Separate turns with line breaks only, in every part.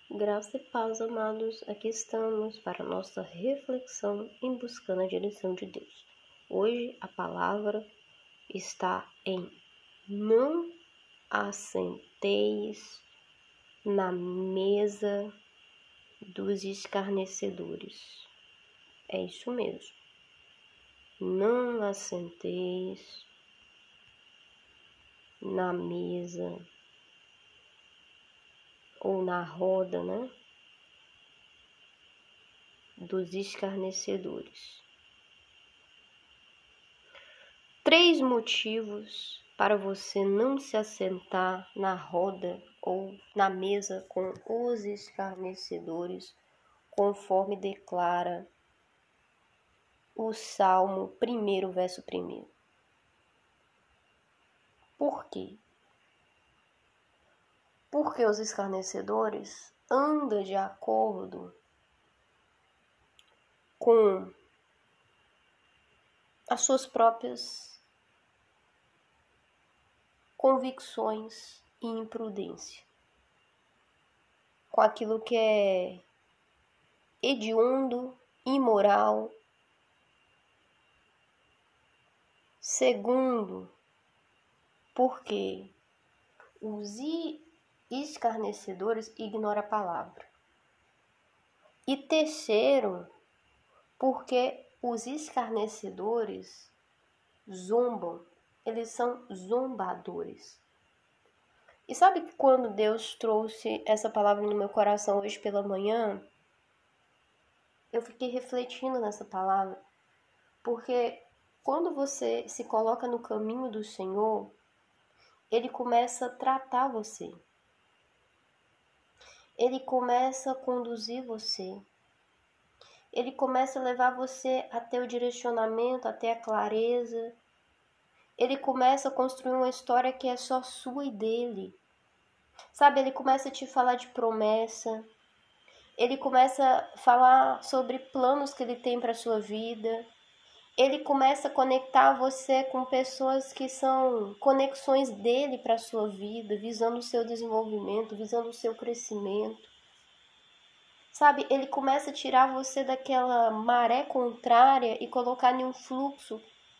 Graça e paz, amados, aqui estamos para a nossa reflexão em buscando a direção de Deus. Hoje a palavra está em não assenteis na mesa dos escarnecedores. É isso mesmo. Não assenteis na mesa ou na roda, dos escarnecedores. 3 motivos para você não se assentar na roda ou na mesa com os escarnecedores, conforme declara o Salmo 1, verso 1. Por quê? Porque os escarnecedores andam de acordo com as suas próprias convicções e imprudência, com aquilo que é hediondo, imoral. Segundo, porque os escarnecedores ignoram a palavra. E terceiro, porque os escarnecedores zombam, eles são zombadores. E sabe que quando Deus trouxe essa palavra no meu coração hoje pela manhã, eu fiquei refletindo nessa palavra, porque quando você se coloca no caminho do Senhor, Ele começa a tratar você. Ele começa a conduzir você. Ele começa a levar você até o direcionamento, até a clareza. Ele começa a construir uma história que é só sua e dele. Sabe, ele começa a te falar de promessa. Ele começa a falar sobre planos que ele tem para a sua vida. Ele começa a conectar você com pessoas que são conexões dele para a sua vida, visando o seu desenvolvimento, visando o seu crescimento. Sabe, ele começa a tirar você daquela maré contrária e colocar em um fluxo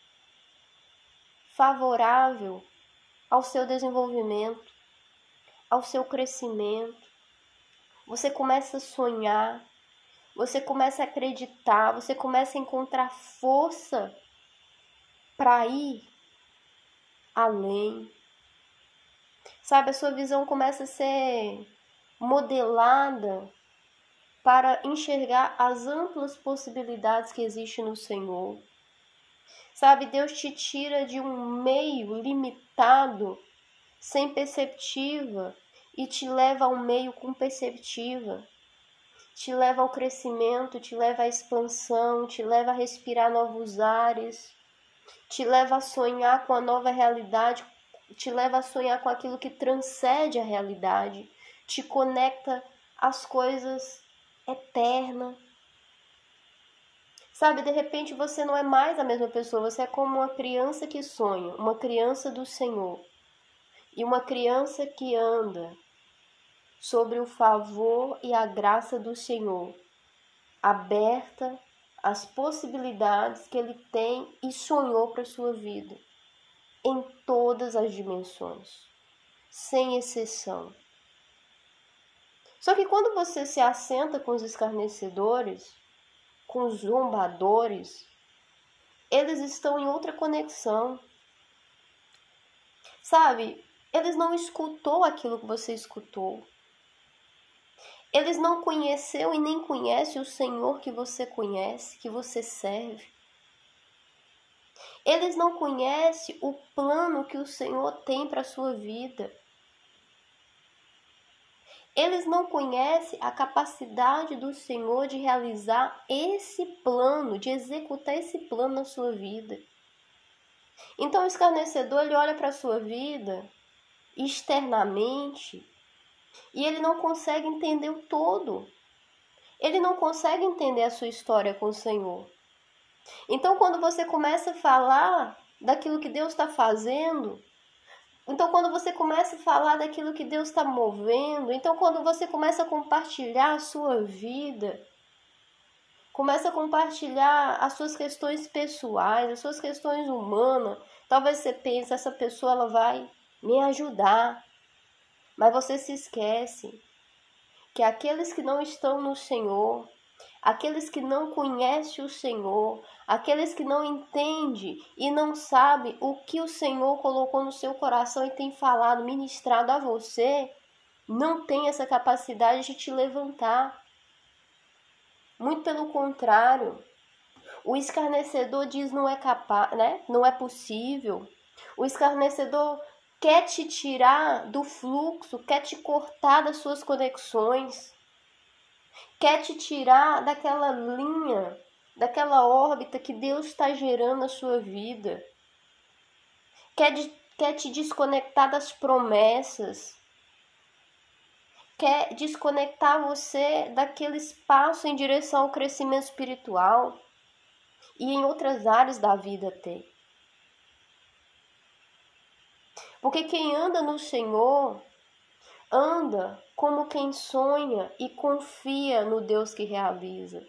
favorável ao seu desenvolvimento, ao seu crescimento. Você começa a sonhar, você começa a acreditar, você começa a encontrar força para ir além. Sabe, a sua visão começa a ser modelada para enxergar as amplas possibilidades que existem no Senhor. Sabe, Deus te tira de um meio limitado, sem perspectiva, e te leva a um meio com perspectiva. Te leva ao crescimento, te leva à expansão, te leva a respirar novos ares, te leva a sonhar com a nova realidade, te leva a sonhar com aquilo que transcende a realidade, te conecta às coisas eternas. Sabe, de repente você não é mais a mesma pessoa, você é como uma criança que sonha, uma criança do Senhor. E uma criança que anda sobre o favor e a graça do Senhor, aberta às possibilidades que Ele tem e sonhou para a sua vida, em todas as dimensões, sem exceção. Só que quando você se assenta com os escarnecedores, com os zombadores, eles estão em outra conexão. Sabe, eles não escutou aquilo que você escutou. Eles não conheceu e nem conhecem o Senhor que você conhece, que você serve. Eles não conhecem o plano que o Senhor tem para a sua vida. Eles não conhecem a capacidade do Senhor de realizar esse plano, de executar esse plano na sua vida. Então o escarnecedor, ele olha para a sua vida externamente e ele não consegue entender o todo. Ele não consegue entender a sua história com o Senhor. Então quando você começa a falar daquilo que Deus está fazendo, Então, quando você começa a falar daquilo que Deus está movendo, então quando você começa a compartilhar a sua vida, começa a compartilhar as suas questões pessoais, as suas questões humanas, talvez você pense, essa pessoa ela vai me ajudar, mas você se esquece que aqueles que não estão no Senhor, aqueles que não conhecem o Senhor, aqueles que não entendem e não sabem o que o Senhor colocou no seu coração e tem falado, ministrado a você, não tem essa capacidade de te levantar. Muito pelo contrário, o escarnecedor diz não é capaz, né? Não é possível. O escarnecedor quer te tirar do fluxo, quer te cortar das suas conexões, quer te tirar daquela linha, daquela órbita que Deus está gerando na sua vida. Quer te desconectar das promessas. Quer desconectar você daquele espaço em direção ao crescimento espiritual e em outras áreas da vida até. Porque quem anda no Senhor, anda como quem sonha e confia no Deus que realiza.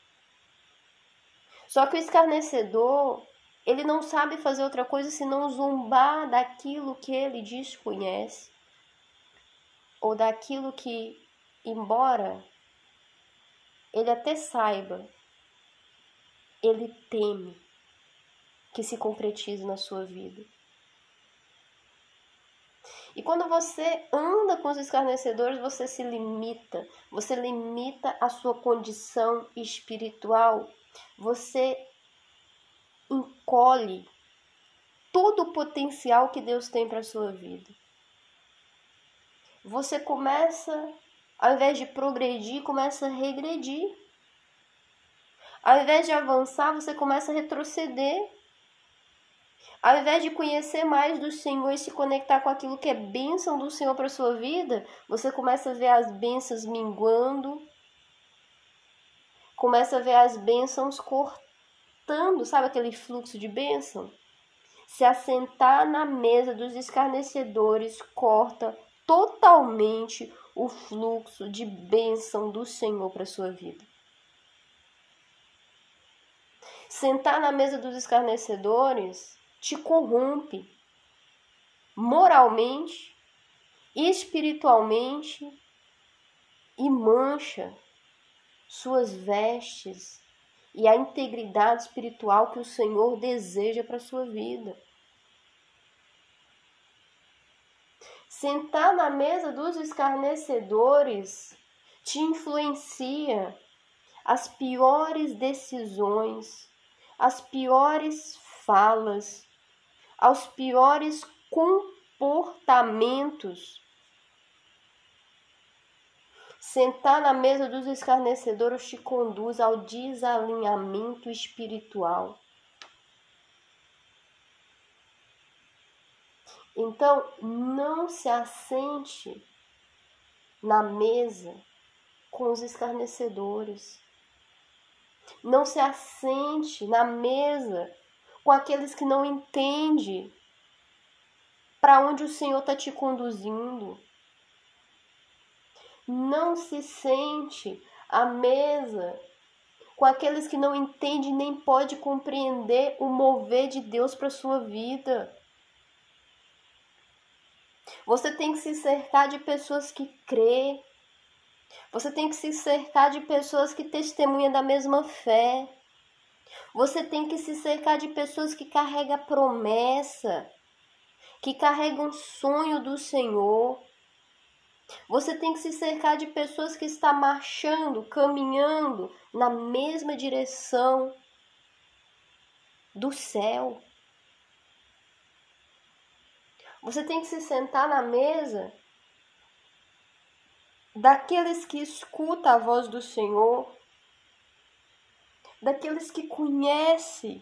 Só que o escarnecedor, ele não sabe fazer outra coisa senão zombar daquilo que ele desconhece, ou daquilo que, embora ele até saiba, ele teme que se concretize na sua vida. E quando você anda com os escarnecedores, você se limita, você limita a sua condição espiritual, você encolhe todo o potencial que Deus tem para a sua vida. Você começa, ao invés de progredir, começa a regredir. Ao invés de avançar, você começa a retroceder. Ao invés de conhecer mais do Senhor e se conectar com aquilo que é bênção do Senhor para a sua vida, você começa a ver as bênçãos minguando, começa a ver as bênçãos cortando, sabe aquele fluxo de bênção? Se assentar na mesa dos escarnecedores corta totalmente o fluxo de bênção do Senhor para a sua vida. Sentar na mesa dos escarnecedores te corrompe moralmente, espiritualmente e mancha suas vestes e a integridade espiritual que o Senhor deseja para a sua vida. Sentar na mesa dos escarnecedores te influencia as piores decisões, as piores falas, aos piores comportamentos. Sentar na mesa dos escarnecedores te conduz ao desalinhamento espiritual. Então, não se assente na mesa com os escarnecedores. Não se assente na mesa com aqueles que não entendem para onde o Senhor está te conduzindo. Não se sente à mesa com aqueles que não entendem nem podem compreender o mover de Deus para a sua vida. Você tem que se cercar de pessoas que crê. Você tem que se cercar de pessoas que testemunham da mesma fé. Você tem que se cercar de pessoas que carregam promessa, que carregam sonho do Senhor. Você tem que se cercar de pessoas que estão marchando, caminhando na mesma direção do céu. Você tem que se sentar na mesa daqueles que escutam a voz do Senhor, daqueles que conhecem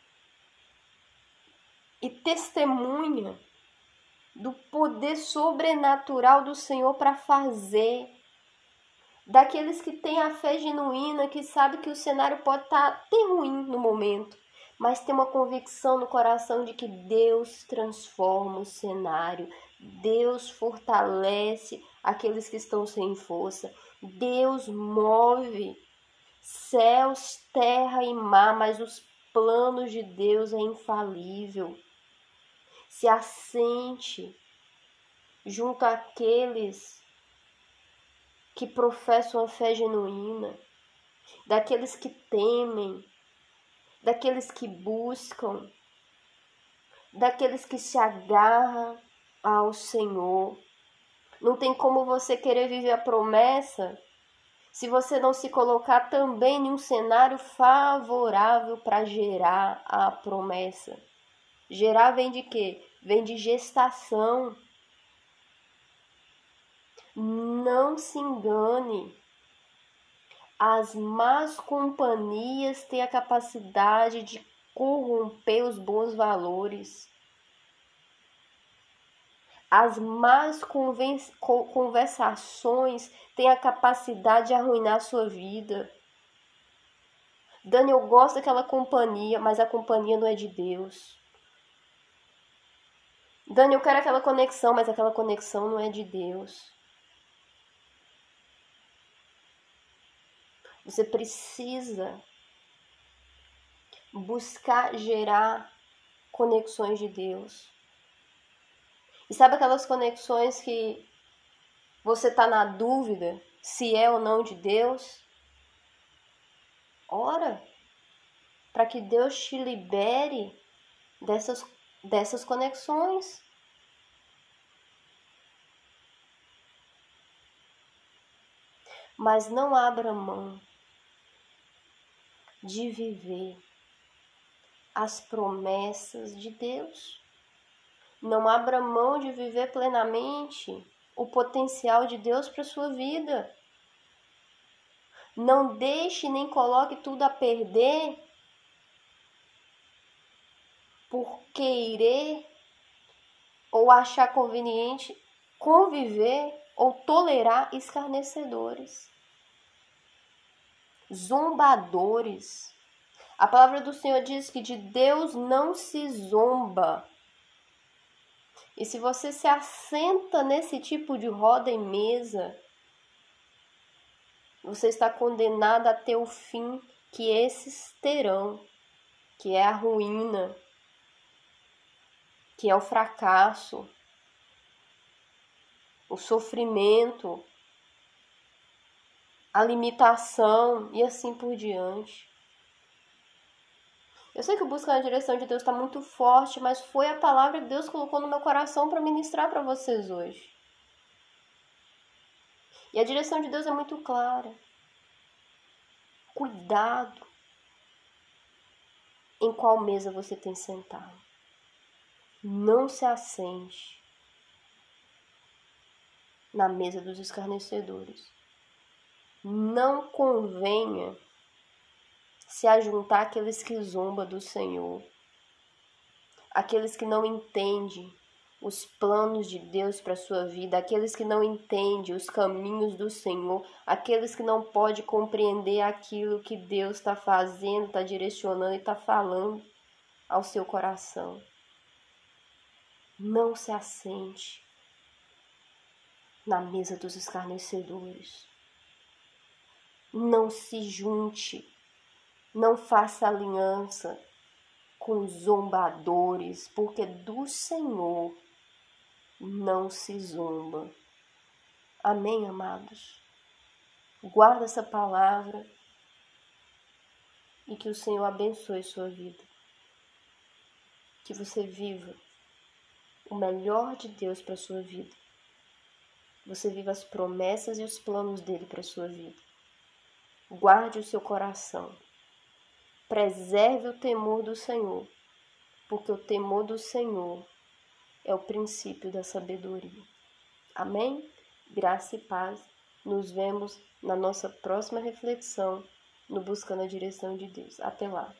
e testemunham do poder sobrenatural do Senhor para fazer, daqueles que têm a fé genuína, que sabe que o cenário pode estar até ruim no momento, mas tem uma convicção no coração de que Deus transforma o cenário, Deus fortalece aqueles que estão sem força, Deus move céus, terra e mar, mas os planos de Deus é infalível. Se assente junto àqueles que professam a fé genuína, daqueles que temem, daqueles que buscam, daqueles que se agarram ao Senhor. Não tem como você querer viver a promessa se você não se colocar também em um cenário favorável para gerar a promessa. Gerar vem de quê? Vem de gestação. Não se engane. As más companhias têm a capacidade de corromper os bons valores. As más conversações têm a capacidade de arruinar a sua vida. Dani, eu gosto daquela companhia, mas a companhia não é de Deus. Dani, eu quero aquela conexão, mas aquela conexão não é de Deus. Você precisa buscar gerar conexões de Deus. E sabe aquelas conexões que você está na dúvida se é ou não de Deus? Ora para que Deus te libere dessas conexões. Mas não abra mão de viver as promessas de Deus. Não abra mão de viver plenamente o potencial de Deus para a sua vida. Não deixe nem coloque tudo a perder por querer ou achar conveniente conviver ou tolerar escarnecedores, zombadores. A palavra do Senhor diz que de Deus não se zomba. E se você se assenta nesse tipo de roda e mesa, você está condenado a ter o fim que esses terão, que é a ruína, que é o fracasso, o sofrimento, a limitação e assim por diante. Eu sei que o Busca na Direção de Deus está muito forte, mas foi a palavra que Deus colocou no meu coração para ministrar para vocês hoje. E a direção de Deus é muito clara. Cuidado em qual mesa você tem sentado. Não se assente na mesa dos escarnecedores. Não convenha se ajuntar àqueles que zombam do Senhor, aqueles que não entendem os planos de Deus para a sua vida, aqueles que não entendem os caminhos do Senhor, aqueles que não podem compreender aquilo que Deus está fazendo, está direcionando e está falando ao seu coração. Não se assente na mesa dos escarnecedores. Não se junte, não faça aliança com zombadores, porque do Senhor não se zomba. Amém, amados? Guarda essa palavra e que o Senhor abençoe sua vida. Que você viva o melhor de Deus para sua vida. Você viva as promessas e os planos dele para sua vida. Guarde o seu coração. Preserve o temor do Senhor, porque o temor do Senhor é o princípio da sabedoria. Amém? Graça e paz. Nos vemos na nossa próxima reflexão no Buscando a Direção de Deus. Até lá.